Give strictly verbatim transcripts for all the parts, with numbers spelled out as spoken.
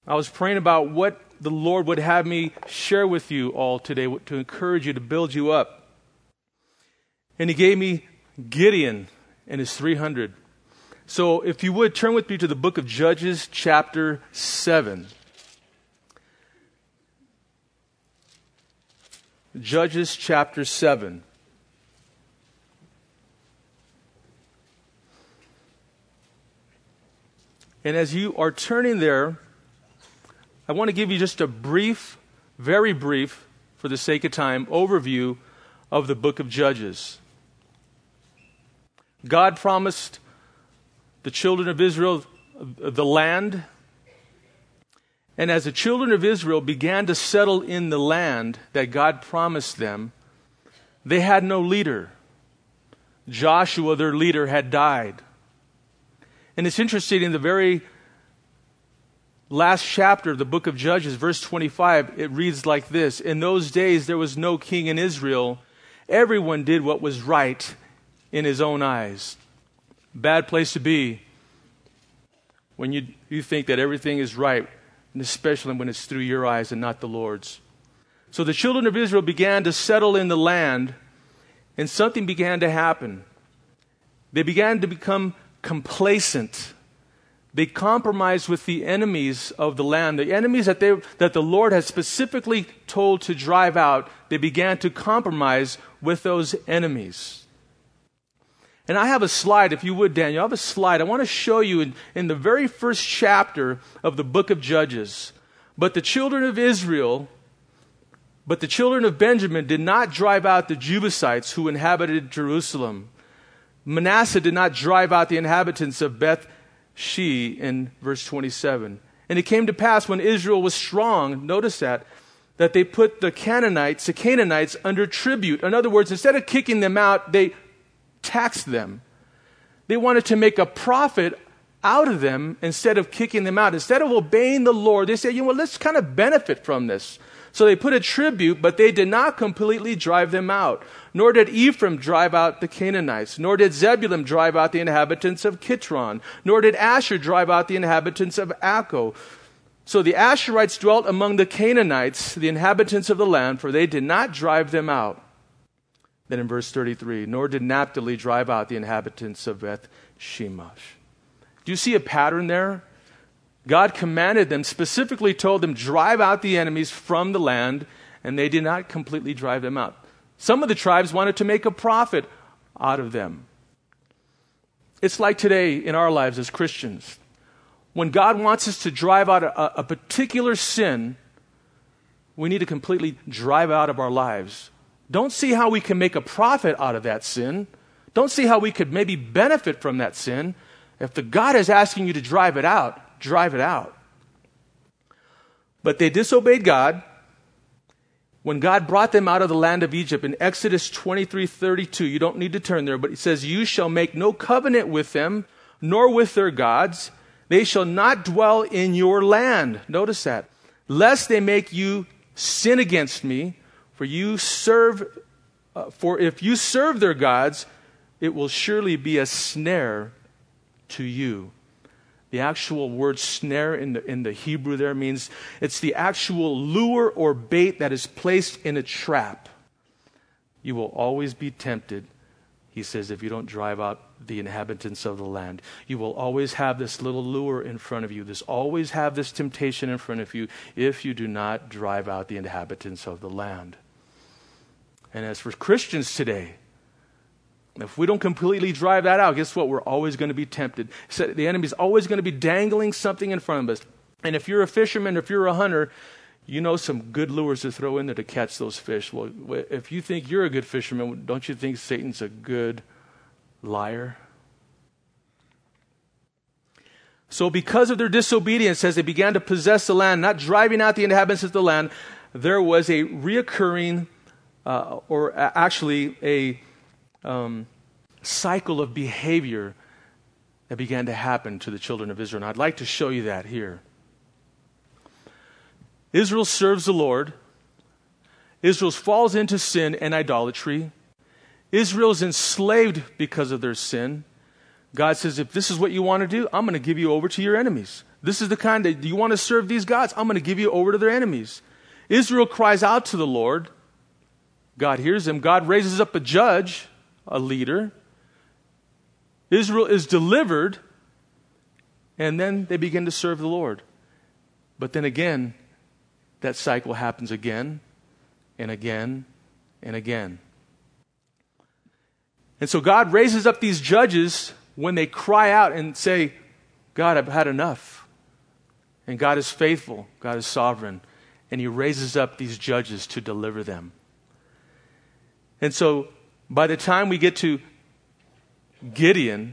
I was praying about what the Lord would have me share with you all today to encourage you, to build you up. And He gave me Gideon and his three hundred. So if you would, turn with me to the book of Judges chapter seven. Judges chapter seven. And as you are turning there, I want to give you just a brief, very brief, for the sake of time, overview of the book of Judges. God promised the children of Israel the land. And as the children of Israel began to settle in the land that God promised them, they had no leader. Joshua, their leader, had died. And it's interesting, in the very last chapter of the book of Judges, verse twenty-five, it reads like this: In those days there was no king in Israel. Everyone did what was right in his own eyes. Bad place to be when you, you think that everything is right, and especially when it's through your eyes and not the Lord's. So the children of Israel began to settle in the land, and something began to happen. They began to become complacent. They compromised with the enemies of the land. The enemies that they that the Lord had specifically told to drive out, they began to compromise with those enemies. And I have a slide, if you would, Daniel. I have a slide. I want to show you in, in the very first chapter of the book of Judges. But the children of Israel, but the children of Benjamin did not drive out the Jebusites who inhabited Jerusalem. Manasseh did not drive out the inhabitants of Beth She in verse twenty-seven. And it came to pass when Israel was strong, notice that, that they put the Canaanites, the Canaanites under tribute. In other words, instead of kicking them out, they taxed them. They wanted to make a profit out of them instead of kicking them out. Instead of obeying the Lord, they said, you know, well, let's kind of benefit from this. So they put a tribute, but they did not completely drive them out. Nor did Ephraim drive out the Canaanites. Nor did Zebulun drive out the inhabitants of Kitron. Nor did Asher drive out the inhabitants of Akko. So the Asherites dwelt among the Canaanites, the inhabitants of the land, for they did not drive them out. Then in verse thirty-three, nor did Naphtali drive out the inhabitants of Beth Shemesh. Do you see a pattern there? God commanded them, specifically told them, drive out the enemies from the land, and they did not completely drive them out. Some of the tribes wanted to make a profit out of them. It's like today in our lives as Christians. When God wants us to drive out a, a particular sin, we need to completely drive out of our lives. Don't see how we can make a profit out of that sin. Don't see how we could maybe benefit from that sin. If the God is asking you to drive it out, drive it out. But they disobeyed God. When God brought them out of the land of Egypt in Exodus twenty-three thirty-two, you don't need to turn there, but it says, you shall make no covenant with them, nor with their gods. They shall not dwell in your land. Notice that. Lest they make you sin against me, for you serve, uh, for if you serve their gods, it will surely be a snare to you. The actual word snare in the, in the Hebrew there means it's the actual lure or bait that is placed in a trap. You will always be tempted, he says, if you don't drive out the inhabitants of the land. You will always have this little lure in front of you. This always have this temptation in front of you if you do not drive out the inhabitants of the land. And as for Christians today, if we don't completely drive that out, guess what? We're always going to be tempted. So the enemy's always going to be dangling something in front of us. And if you're a fisherman, if you're a hunter, you know some good lures to throw in there to catch those fish. Well, if you think you're a good fisherman, don't you think Satan's a good liar? So because of their disobedience, as they began to possess the land, not driving out the inhabitants of the land, there was a reoccurring, uh, or actually a Um, cycle of behavior that began to happen to the children of Israel. And I'd like to show you that here. Israel serves the Lord. Israel falls into sin and idolatry. Israel is enslaved because of their sin. God says, if this is what you want to do, I'm going to give you over to your enemies. This is the kind that you want to serve these gods, I'm going to give you over to their enemies. Israel cries out to the Lord. God hears them. God raises up a judge, a leader. Israel is delivered, and then they begin to serve the Lord. But then again, that cycle happens again and again and again. And so God raises up these judges when they cry out and say, God, I've had enough. And God is faithful. God is sovereign. And he raises up these judges to deliver them. And so by the time we get to Gideon,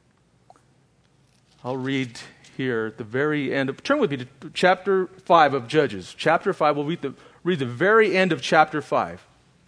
I'll read here at the very end of, turn with me to chapter five of Judges. Chapter five, we'll read the, read the very end of chapter five.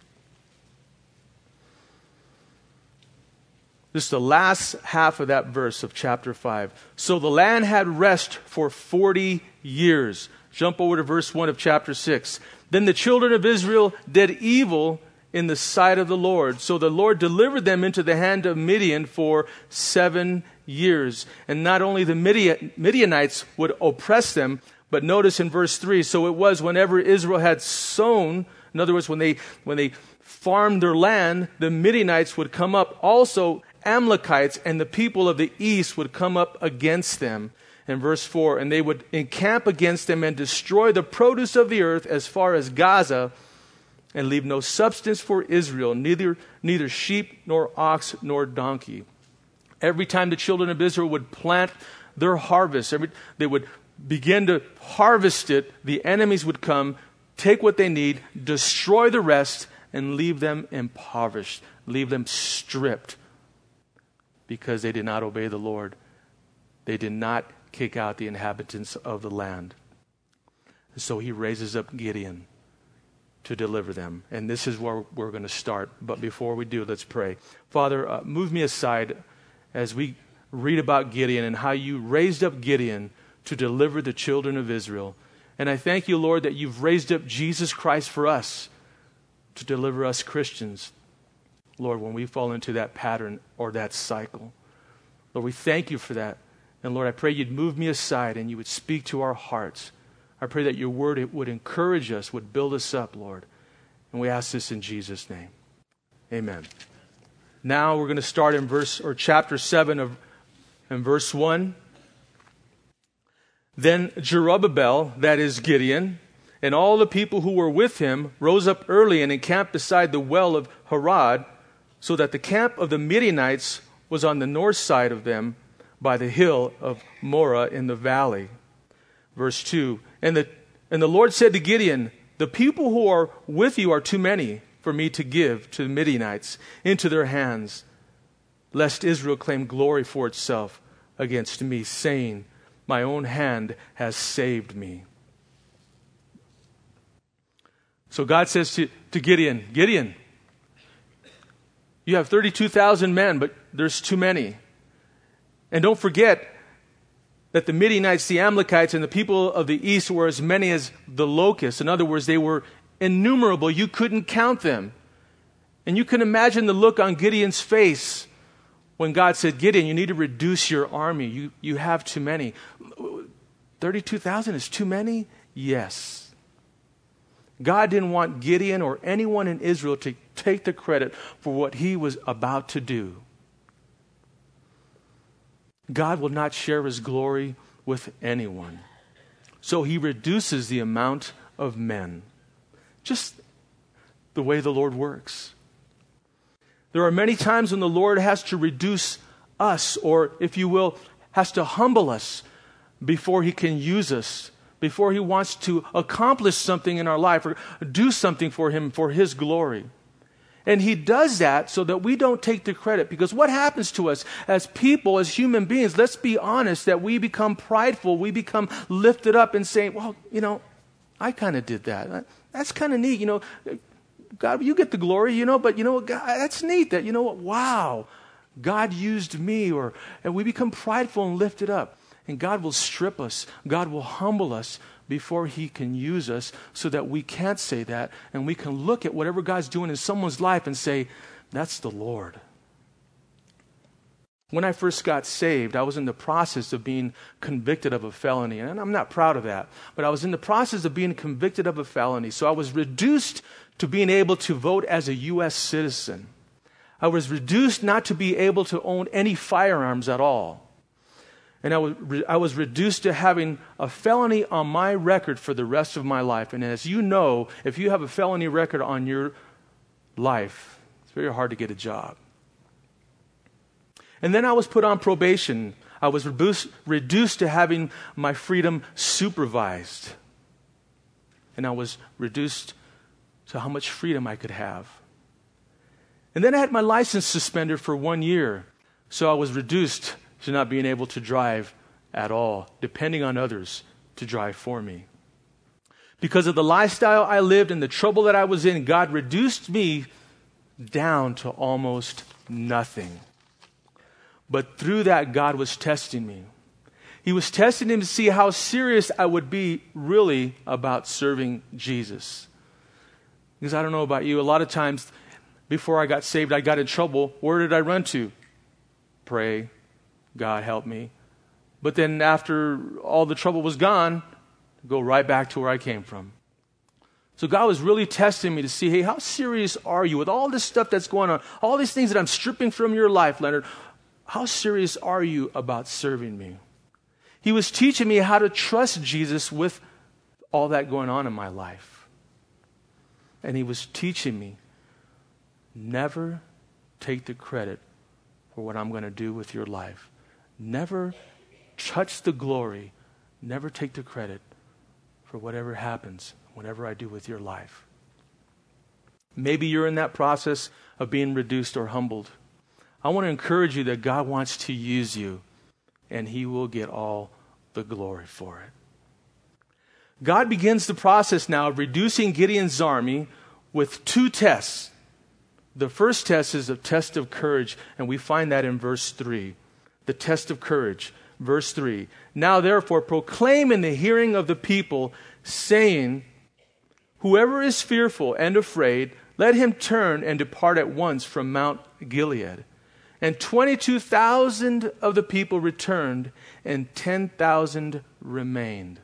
This is the last half of that verse of chapter five. So the land had rest for forty years. Jump over to verse one of chapter six. Then the children of Israel did evil in the sight of the Lord. So the Lord delivered them into the hand of Midian for seven years. And not only the Midian, Midianites would oppress them, but notice in verse three, so it was whenever Israel had sown, in other words, when they when they farmed their land, the Midianites would come up. Also, Amalekites and the people of the east would come up against them. In verse four, and they would encamp against them and destroy the produce of the earth as far as Gaza, and leave no substance for Israel, neither neither sheep nor ox nor donkey. Every time the children of Israel would plant their harvest, every, they would begin to harvest it, the enemies would come, take what they need, destroy the rest, and leave them impoverished, leave them stripped, because they did not obey the Lord. They did not kick out the inhabitants of the land. So he raises up Gideon to deliver them. And this is where we're going to start. But before we do, let's pray. Father, uh, move me aside as we read about Gideon and how you raised up Gideon to deliver the children of Israel. And I thank you, Lord, that you've raised up Jesus Christ for us to deliver us Christians, Lord, when we fall into that pattern or that cycle. Lord, we thank you for that. And Lord, I pray you'd move me aside and you would speak to our hearts. I pray that your word would encourage us, would build us up, Lord. And we ask this in Jesus' name. Amen. Now we're going to start in verse or chapter seven of in verse one. Then Jerubbaal, that is Gideon, and all the people who were with him rose up early and encamped beside the well of Harod, so that the camp of the Midianites was on the north side of them by the hill of Moreh in the valley. Verse two, and the, and the Lord said to Gideon, the people who are with you are too many for me to give to the Midianites into their hands, lest Israel claim glory for itself against me, saying, my own hand has saved me. So God says to, to Gideon, Gideon, you have thirty-two thousand men, but there's too many. And don't forget that the Midianites, the Amalekites, and the people of the east were as many as the locusts. In other words, they were innumerable. You couldn't count them. And you can imagine the look on Gideon's face when God said, Gideon, you need to reduce your army. You, you have too many. thirty-two thousand is too many? Yes. God didn't want Gideon or anyone in Israel to take the credit for what he was about to do. God will not share his glory with anyone. So he reduces the amount of men. Just the way the Lord works. There are many times when the Lord has to reduce us, or if you will, has to humble us before he can use us, before he wants to accomplish something in our life or do something for him for his glory. And he does that so that we don't take the credit. Because what happens to us as people, as human beings, let's be honest, that we become prideful, we become lifted up and saying, well, you know, I kind of did that. That's kind of neat, you know. God, you get the glory, you know, but you know what, God, that's neat that, you know what, wow, God used me, or, and we become prideful and lifted up. And God will strip us. God will humble us before he can use us so that we can't say that, and we can look at whatever God's doing in someone's life and say, that's the Lord. When I first got saved, I was in the process of being convicted of a felony. And I'm not proud of that. But I was in the process of being convicted of a felony. So I was reduced to being able to vote as a U S citizen. I was reduced not to be able to own any firearms at all. And I was, re- I was reduced to having a felony on my record for the rest of my life. And as you know, if you have a felony record on your life, it's very hard to get a job. And then I was put on probation. I was reduced, reduced to having my freedom supervised. And I was reduced to how much freedom I could have. And then I had my license suspended for one year. So I was reduced to not being able to drive at all, depending on others to drive for me. Because of the lifestyle I lived and the trouble that I was in, God reduced me down to almost nothing. But through that, God was testing me. He was testing me to see how serious I would be really about serving Jesus. Because I don't know about you, a lot of times before I got saved, I got in trouble. Where did I run to? Pray. God help me. But then after all the trouble was gone, go right back to where I came from. So God was really testing me to see, hey, how serious are you with all this stuff that's going on? All these things that I'm stripping from your life, Leonard. How serious are you about serving me? He was teaching me how to trust Jesus with all that going on in my life. And he was teaching me, never take the credit for what I'm going to do with your life. Never touch the glory. Never take the credit for whatever happens, whatever I do with your life. Maybe you're in that process of being reduced or humbled. I want to encourage you that God wants to use you, and he will get all the glory for it. God begins the process now of reducing Gideon's army with two tests. The first test is a test of courage, and we find that in verse three. The test of courage, verse three. Now therefore proclaim in the hearing of the people, saying, whoever is fearful and afraid, let him turn and depart at once from Mount Gilead. And twenty-two thousand of the people returned, and ten thousand remained.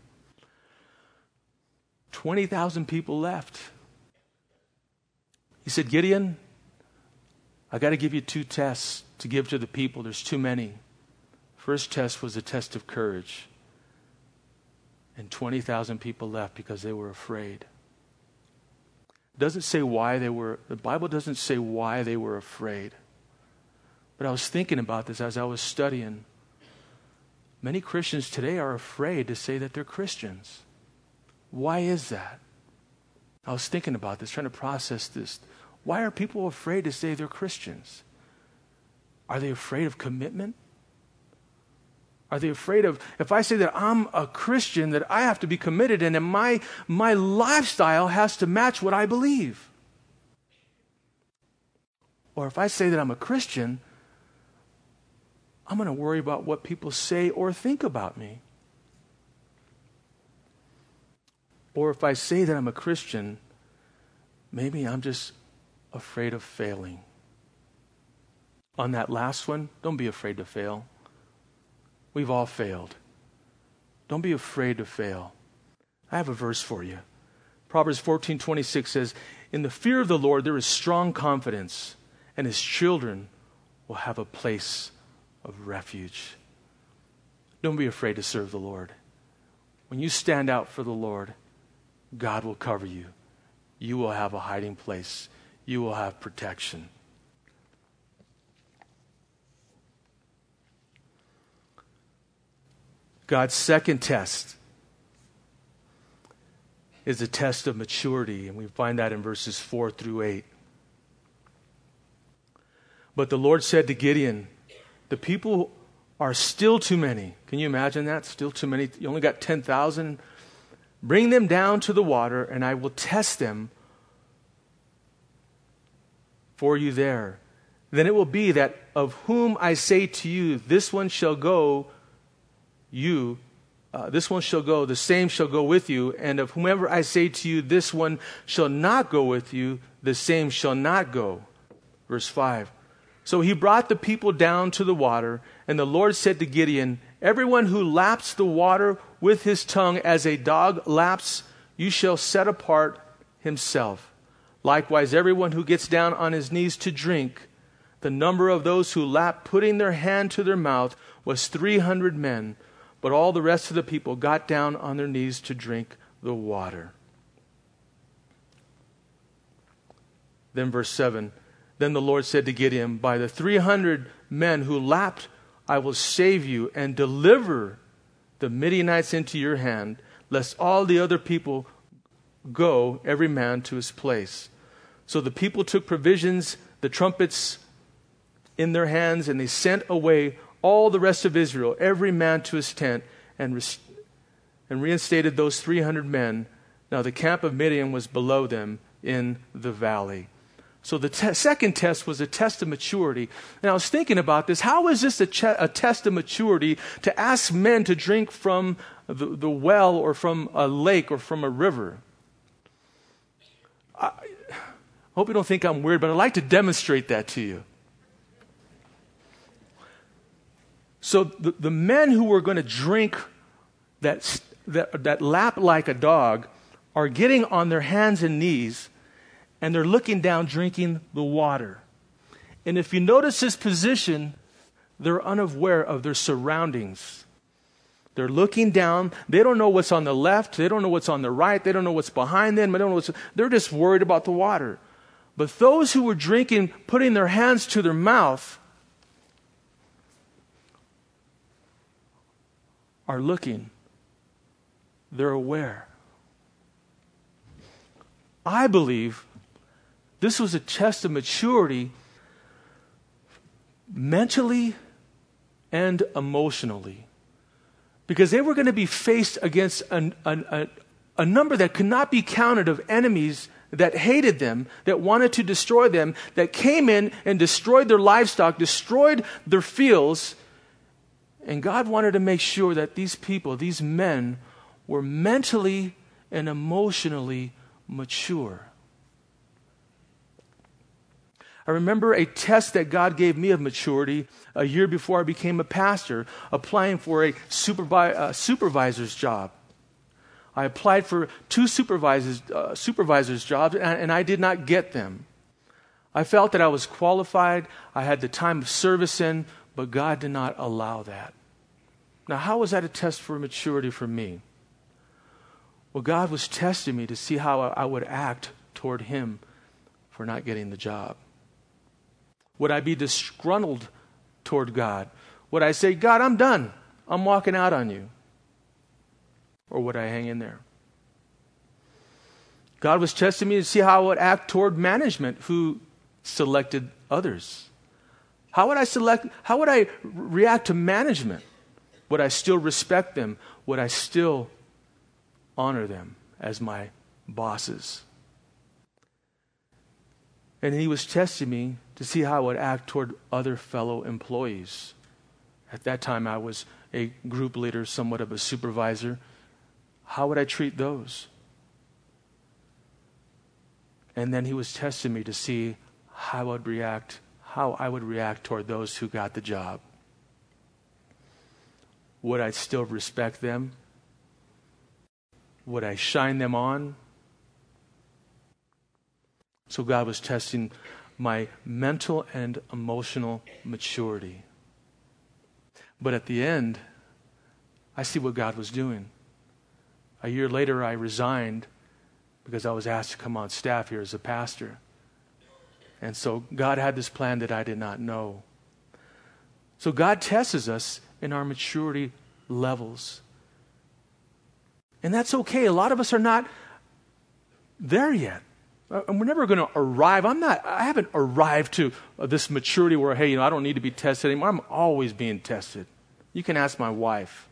twenty thousand people left. He said, Gideon, I got to give you two tests to give to the people. There's too many. First test was a test of courage. And twenty thousand people left because they were afraid. It doesn't say why they were, the Bible doesn't say why they were afraid. But I was thinking about this as I was studying. Many Christians today are afraid to say that they're Christians. Why is that? I was thinking about this, trying to process this. Why are people afraid to say they're Christians? Are they afraid of commitment? Are they afraid of, if I say that I'm a Christian, that I have to be committed and that my, my lifestyle has to match what I believe? Or if I say that I'm a Christian, I'm going to worry about what people say or think about me. Or if I say that I'm a Christian, maybe I'm just afraid of failing. On that last one, don't be afraid to fail. We've all failed. Don't be afraid to fail. I have a verse for you. Proverbs fourteen twenty-six says, in the fear of the Lord there is strong confidence, and his children will have a place of refuge. Don't be afraid to serve the Lord. When you stand out for the Lord, God will cover you. You will have a hiding place. You will have protection. God's second test is a test of maturity, and we find that in verses four through eight. But the Lord said to Gideon, the people are still too many. Can you imagine that? Still too many. You only got ten thousand. Bring them down to the water, and I will test them for you there. Then it will be that of whom I say to you, this one shall go, you, uh, this one shall go, the same shall go with you. And of whomever I say to you, this one shall not go with you, the same shall not go. Verse five. So he brought the people down to the water, and the Lord said to Gideon, everyone who laps the water with his tongue as a dog laps, you shall set apart himself. Likewise, everyone who gets down on his knees to drink, the number of those who lapped, putting their hand to their mouth, was three hundred men. But all the rest of the people got down on their knees to drink the water. Then verse seven, then the Lord said to Gideon, by the three hundred men who lapped, I will save you and deliver the Midianites into your hand, lest all the other people go, every man to his place. So the people took provisions, the trumpets in their hands, and they sent away all the rest of Israel, every man to his tent, and, res- and reinstated those three hundred men. Now the camp of Midian was below them in the valley. So the te- second test was a test of maturity. And I was thinking about this. How is this a, ch- a test of maturity to ask men to drink from the, the well or from a lake or from a river? I hope you don't think I'm weird, but I'd like to demonstrate that to you. So the, the men who were going to drink that, that, that lap like a dog are getting on their hands and knees, and they're looking down, drinking the water. And if you notice this position, they're unaware of their surroundings. They're looking down. They don't know what's on the left. They don't know what's on the right. They don't know what's behind them. They don't know what's, they're just worried about the water. But those who were drinking, putting their hands to their mouth, are looking. They're aware. I believe this was a test of maturity mentally and emotionally, because they were going to be faced against an, an, a, a number that could not be counted of enemies that hated them, that wanted to destroy them, that came in and destroyed their livestock, destroyed their fields. And God wanted to make sure that these people, these men, were mentally and emotionally mature. I remember a test that God gave me of maturity a year before I became a pastor, applying for a supervi- uh, supervisor's job. I applied for two supervisors, uh, supervisor's jobs, and, and I did not get them. I felt that I was qualified, I had the time of service in, but God did not allow that. Now, how was that a test for maturity for me? Well, God was testing me to see how I would act toward Him for not getting the job. Would I be disgruntled toward God? Would I say, God, I'm done. I'm walking out on you? Or would I hang in there? God was testing me to see how I would act toward management who selected others. How would I select, how would I react to management? Would I still respect them? Would I still honor them as my bosses? And He was testing me to see how I would act toward other fellow employees. At that time, I was a group leader, somewhat of a supervisor. How would I treat those? And then He was testing me to see how I would react, how I would react toward those who got the job. Would I still respect them? Would I shine them on? So God was testing my mental and emotional maturity. But at the end, I see what God was doing. A year later, I resigned because I was asked to come on staff here as a pastor. And so God had this plan that I did not know. So God tests us in our maturity levels. And that's okay. A lot of us are not there yet. And we're never going to arrive. I'm not, I haven't arrived to this maturity where, hey, you know, I don't need to be tested anymore. I'm always being tested. You can ask my wife.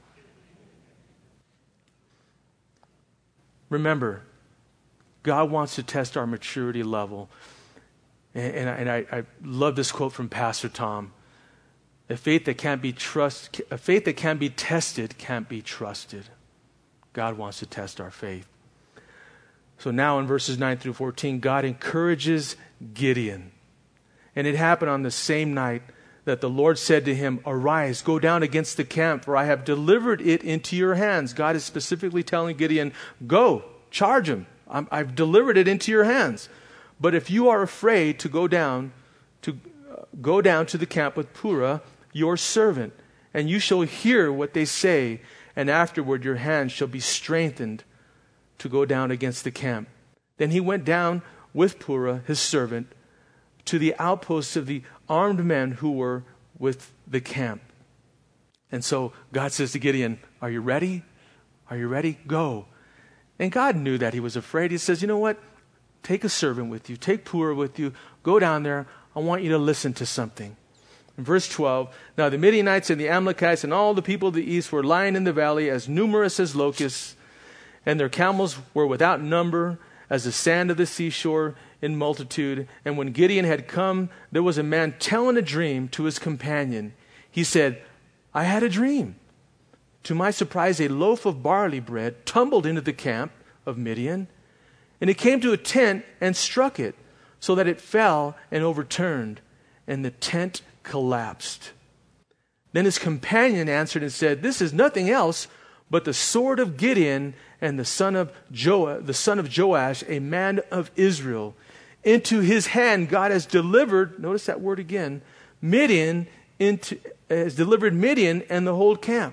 Remember, God wants to test our maturity level. And, and, I, and I, I love this quote from Pastor Tom. A faith that can't be trust, a faith that can be tested can't be trusted. God wants to test our faith. So now in verses nine through fourteen, God encourages Gideon. And it happened on the same night that the Lord said to him, "Arise, go down against the camp, for I have delivered it into your hands." God is specifically telling Gideon, go, charge him. I'm, I've delivered it into your hands. But if you are afraid to go down, to uh, go down to the camp with Purah, your servant, and you shall hear what they say, and afterward your hand shall be strengthened to go down against the camp. Then he went down with Purah, his servant, to the outposts of the armed men who were with the camp. And so God says to Gideon, are you ready? Are you ready? Go. And God knew that he was afraid. He says, you know what? Take a servant with you. Take Purah with you. Go down there. I want you to listen to something. In verse twelve, now the Midianites and the Amalekites and all the people of the east were lying in the valley as numerous as locusts, and their camels were without number as the sand of the seashore in multitude. And when Gideon had come, there was a man telling a dream to his companion. He said, I had a dream. To my surprise, a loaf of barley bread tumbled into the camp of Midian, and it came to a tent and struck it, so that it fell and overturned, and the tent collapsed. Then his companion answered and said, this is nothing else but the sword of Gideon and the son of Jo- the son of Joash, a man of Israel. Into his hand God has delivered, notice that word again, Midian, into, has delivered Midian and the whole camp.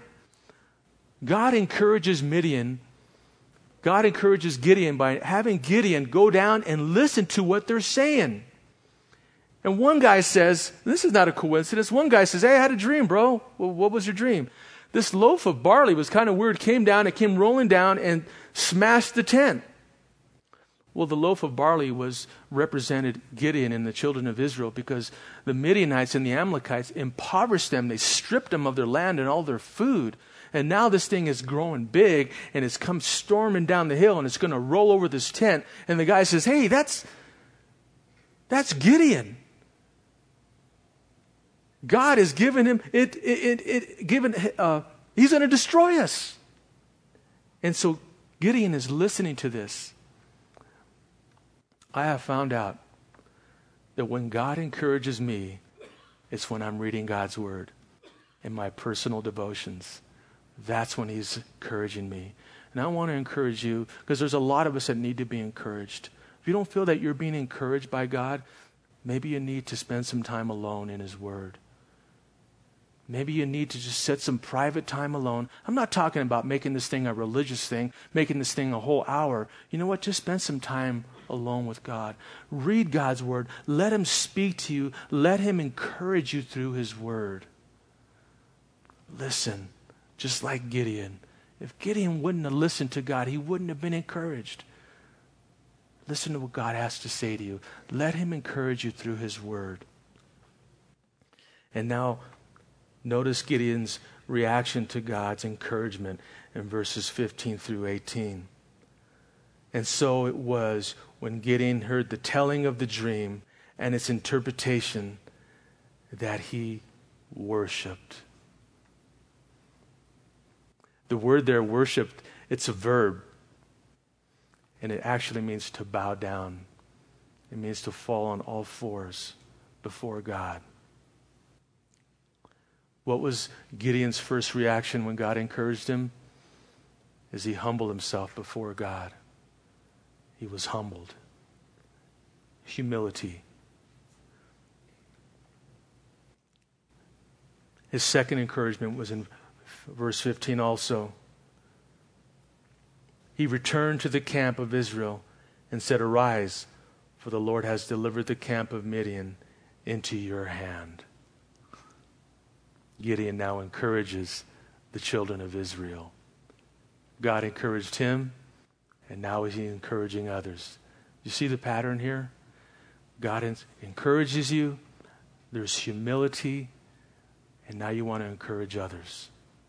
God encourages Midian, God encourages Gideon by having Gideon go down and listen to what they're saying. And one guy says, this is not a coincidence, one guy says, hey, I had a dream, bro. Well, what was your dream? This loaf of barley was kind of weird, came down, it came rolling down and smashed the tent. Well, the loaf of barley was represented Gideon and the children of Israel, because the Midianites and the Amalekites impoverished them. They stripped them of their land and all their food. And now this thing is growing big and it's come storming down the hill and it's going to roll over this tent. And the guy says, hey, that's, that's Gideon. God has given him, it, it, it, it given, uh, he's going to destroy us. And so Gideon is listening to this. I have found out that when God encourages me, it's when I'm reading God's word in my personal devotions. That's when he's encouraging me. And I want to encourage you, because there's a lot of us that need to be encouraged. If you don't feel that you're being encouraged by God, maybe you need to spend some time alone in his word. Maybe you need to just set some private time alone. I'm not talking about making this thing a religious thing, making this thing a whole hour. You know what? Just spend some time alone with God. Read God's word. Let him speak to you. Let him encourage you through his word. Listen, just like Gideon. If Gideon wouldn't have listened to God, he wouldn't have been encouraged. Listen to what God has to say to you. Let him encourage you through his word. And now, notice Gideon's reaction to God's encouragement in verses fifteen through eighteen. And so it was when Gideon heard the telling of the dream and its interpretation that he worshiped. The word there, worshiped, it's a verb. And it actually means to bow down. It means to fall on all fours before God. What was Gideon's first reaction when God encouraged him? Is he humbled himself before God. He was humbled. Humility. His second encouragement was in verse fifteen also. He returned to the camp of Israel and said, arise, for the Lord has delivered the camp of Midian into your hand. Gideon now encourages the children of Israel. God encouraged him, and now he's encouraging others. You see the pattern here? God encourages you, there's humility, and now you want to encourage others.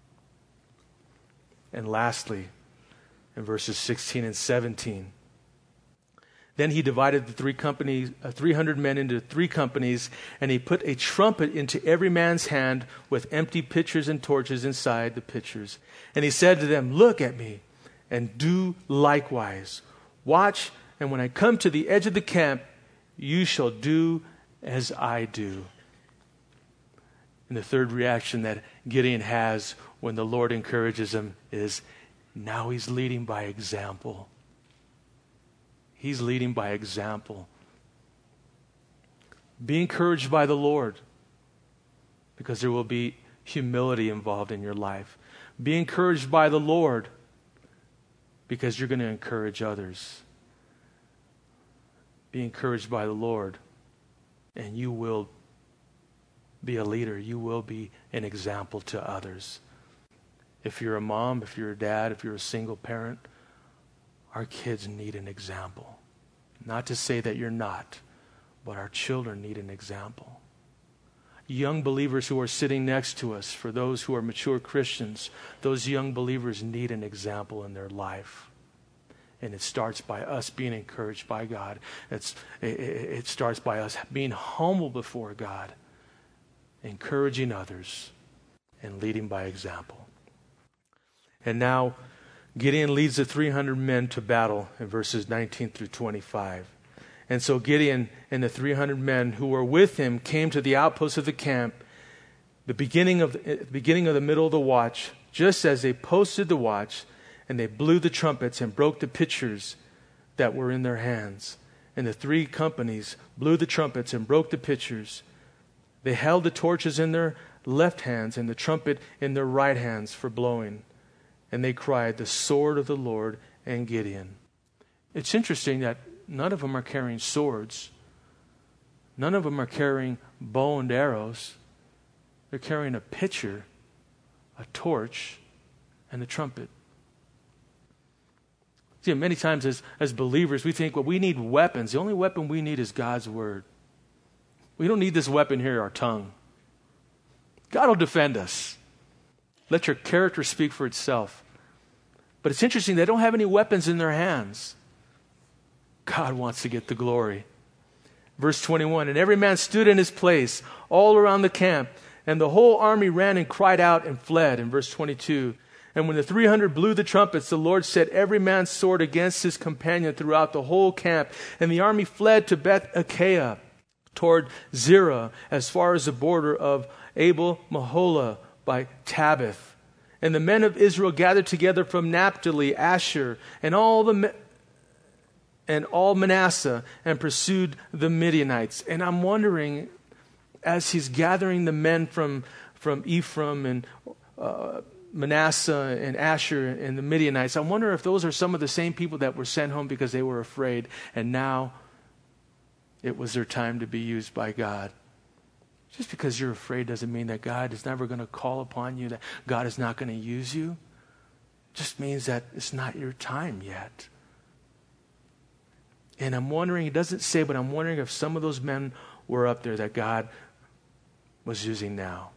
And lastly, in verses sixteen and seventeen, then he divided the three companies, uh, three hundred men into three companies, and he put a trumpet into every man's hand with empty pitchers and torches inside the pitchers. And he said to them, look at me and do likewise. Watch, and when I come to the edge of the camp, you shall do as I do. And the third reaction that Gideon has when the Lord encourages him is, now he's leading by example. He's leading by example. Be encouraged by the Lord, because there will be humility involved in your life. Be encouraged by the Lord, because you're going to encourage others. Be encouraged by the Lord, and you will be a leader. You will be an example to others. If you're a mom, if you're a dad, if you're a single parent, our kids need an example. Not to say that you're not, but our children need an example. Young believers who are sitting next to us, for those who are mature Christians, those young believers need an example in their life. And it starts by us being encouraged by God. It's, it, it starts by us being humble before God, encouraging others, and leading by example. And now, Gideon leads the three hundred men to battle in verses nineteen through twenty-five. And so Gideon and the three hundred men who were with him came to the outposts of the camp, the beginning of the, the beginning of the middle of the watch, just as they posted the watch, and they blew the trumpets and broke the pitchers that were in their hands. And the three companies blew the trumpets and broke the pitchers. They held the torches in their left hands and the trumpet in their right hands for blowing. And they cried, "The sword of the Lord and Gideon." It's interesting that none of them are carrying swords. None of them are carrying bow and arrows. They're carrying a pitcher, a torch, and the trumpet. See, many times as, as believers, we think, well, we need weapons. The only weapon we need is God's word. We don't need this weapon here, our tongue. God will defend us. Let your character speak for itself. But it's interesting, they don't have any weapons in their hands. God wants to get the glory. Verse twenty-one, and every man stood in his place all around the camp, and the whole army ran and cried out and fled. In verse twenty-two, and when the three hundred blew the trumpets, the Lord set every man's sword against his companion throughout the whole camp. And the army fled to Beth-Achaia, toward Zerah, as far as the border of Abel-Maholah by Tabith. And the men of Israel gathered together from Naphtali, Asher, and all the and all Manasseh, and pursued the Midianites. And I'm wondering, as he's gathering the men from from Ephraim and uh, Manasseh and Asher and the Midianites, I wonder if those are some of the same people that were sent home because they were afraid, and now it was their time to be used by God. Just because you're afraid doesn't mean that God is never going to call upon you, that God is not going to use you. It just means that it's not your time yet. And I'm wondering, it doesn't say, but I'm wondering if some of those men were up there that God was using now.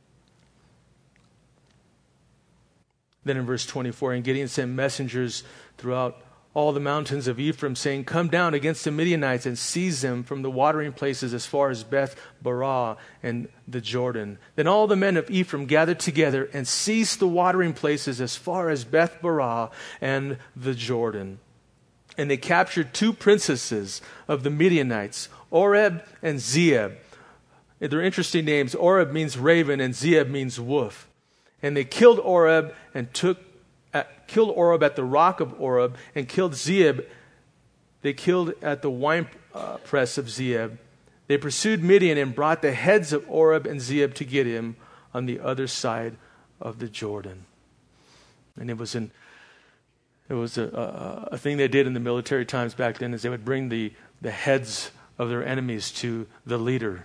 Then in verse twenty-four, and Gideon sent messengers throughout all the mountains of Ephraim, saying, "Come down against the Midianites and seize them from the watering places as far as Beth Barah and the Jordan." Then all the men of Ephraim gathered together and seized the watering places as far as Beth Barah and the Jordan. And they captured two princesses of the Midianites, Oreb and Zeeb. They're interesting names. Oreb means raven and Zeeb means wolf. And they killed Oreb and took At, killed Oreb at the rock of Oreb, and killed Zeeb. They killed at the wine uh, press of Zeeb. They pursued Midian and brought the heads of Oreb and Zeeb to Gideon on the other side of the Jordan. And it was an it was a, a, a thing they did in the military times back then, is they would bring the, the heads of their enemies to the leader.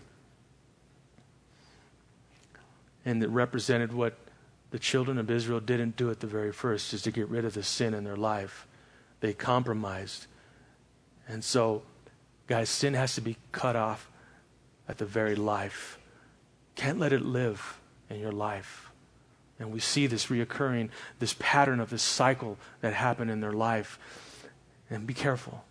And it represented what the children of Israel didn't do at the very first, is to get rid of the sin in their life. They compromised. And so, guys, sin has to be cut off at the very life. Can't let it live in your life. And we see this reoccurring, this pattern of this cycle that happened in their life. And be careful.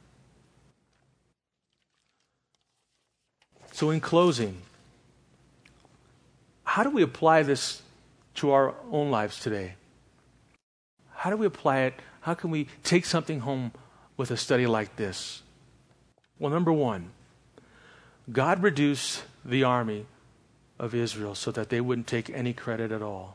So in closing, how do we apply this to our own lives today? How do we apply it? How can we take something home with a study like this? Well, number one, God reduced the army of Israel so that they wouldn't take any credit at all.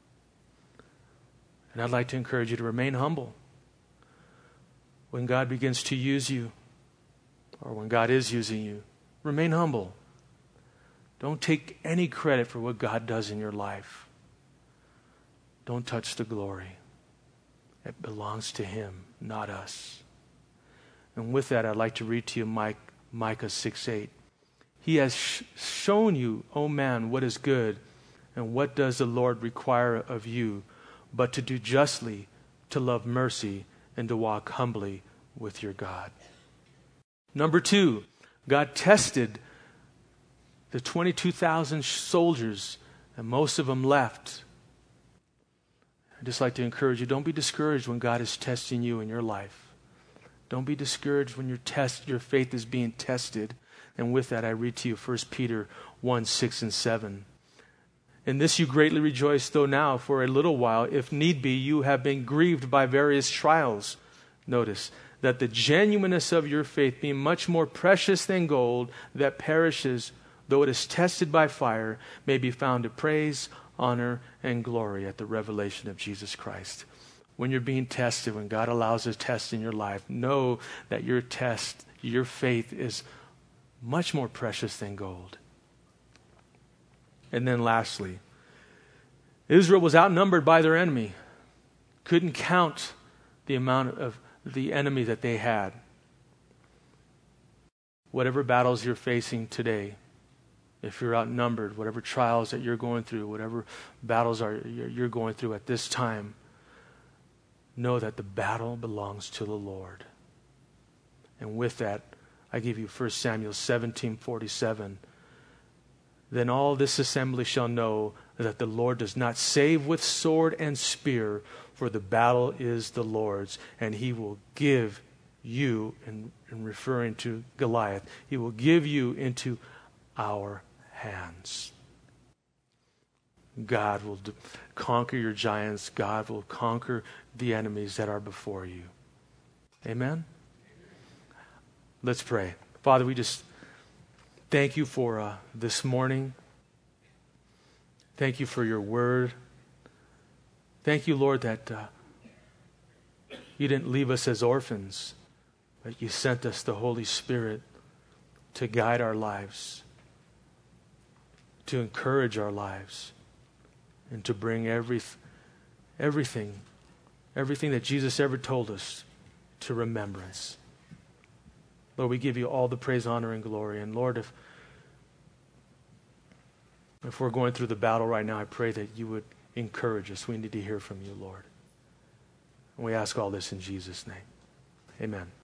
And I'd like to encourage you to remain humble. When God begins to use you, or when God is using you, remain humble. Don't take any credit for what God does in your life. Don't touch the glory. It belongs to Him, not us. And with that, I'd like to read to you Mike, Micah six eight. He has sh- shown you, O man, what is good, and what does the Lord require of you, but to do justly, to love mercy, and to walk humbly with your God. Number two, God tested the twenty-two thousand soldiers, and most of them left. I'd just like to encourage you, don't be discouraged when God is testing you in your life. Don't be discouraged when your test, your faith is being tested. And with that, I read to you First Peter one, six and seven. In this you greatly rejoice, though now, for a little while, if need be, you have been grieved by various trials. Notice, that the genuineness of your faith, being much more precious than gold that perishes, though it is tested by fire, may be found to praise, honor, and glory at the revelation of Jesus Christ. When you're being tested, when God allows a test in your life, know that your test, your faith is much more precious than gold. And then lastly, Israel was outnumbered by their enemy. Couldn't count the amount of the enemy that they had. Whatever battles you're facing today, if you're outnumbered, whatever trials that you're going through, whatever battles are you're going through at this time, know that the battle belongs to the Lord. And with that, I give you First Samuel seventeen forty-seven. Then all this assembly shall know that the Lord does not save with sword and spear, for the battle is the Lord's, and He will give you, in, in referring to Goliath, He will give you into our hands. God will d- conquer your giants. God will conquer the enemies that are before you. Amen? Let's pray. Father, we just thank you for uh, this morning. Thank you for your word. Thank you, Lord, that uh, you didn't leave us as orphans, but you sent us the Holy Spirit to guide our lives, to encourage our lives, and to bring every, everything, everything that Jesus ever told us to remembrance. Lord, we give you all the praise, honor, and glory. And Lord, if, if we're going through the battle right now, I pray that you would encourage us. We need to hear from you, Lord. And we ask all this in Jesus' name. Amen.